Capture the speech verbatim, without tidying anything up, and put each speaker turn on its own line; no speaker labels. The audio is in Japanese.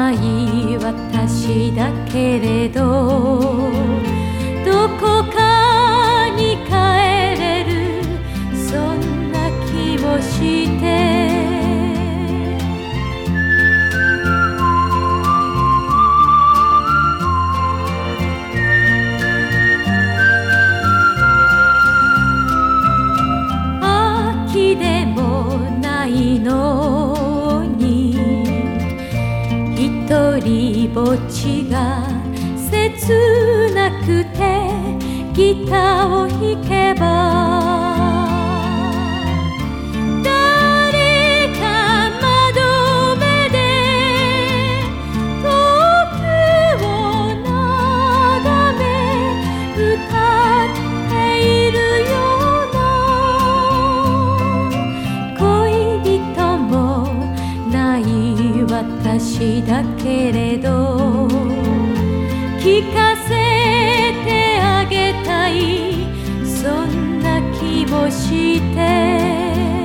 ない私だけれど、どこかに帰れるそんな気もして、秋でもないのに一人ぼっちが切なくてギターを弾けば、誰か窓辺で遠くを眺め歌っているような、恋人もない私だけれど聞かせてあげたい、そんな気もして。